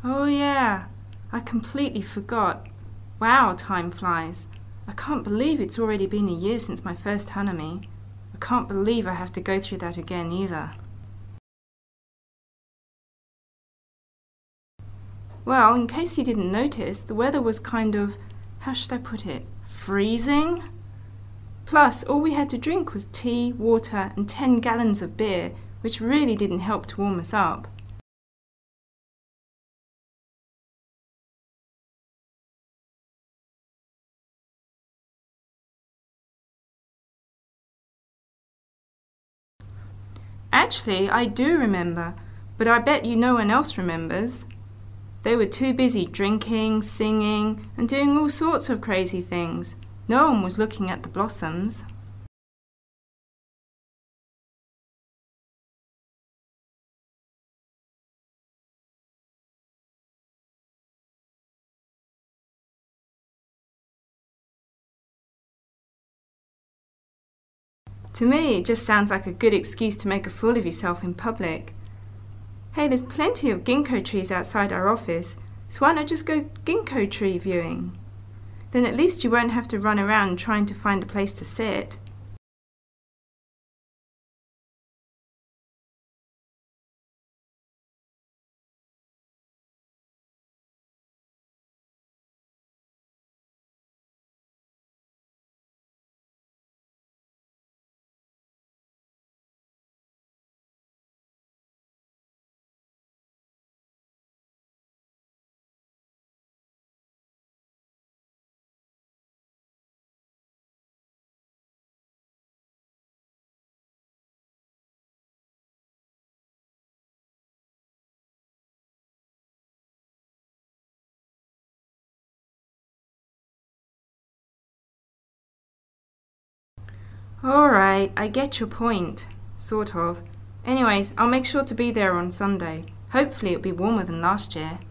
Oh yeah, I completely forgot. Wow, time flies. I can't believe it's already been a year since my first Hanami. I can't believe I have to go through that again either. Well, in case you didn't notice, the weather was kind of, how should I put it, freezing? Plus, all we had to drink was tea, water, and 10 gallons of beer, which really didn't help to warm us up. Actually, I do remember, but I bet you no one else remembers. They were too busy drinking, singing, and doing all sorts of crazy things. No one was looking at the blossoms. To me, it just sounds like a good excuse to make a fool of yourself in public. Hey, there's plenty of ginkgo trees outside our office, so why not just go ginkgo tree viewing? Then at least you won't have to run around trying to find a place to sit. Alright, I get your point. Sort of. Anyways, I'll make sure to be there on Sunday. Hopefully it'll be warmer than last year.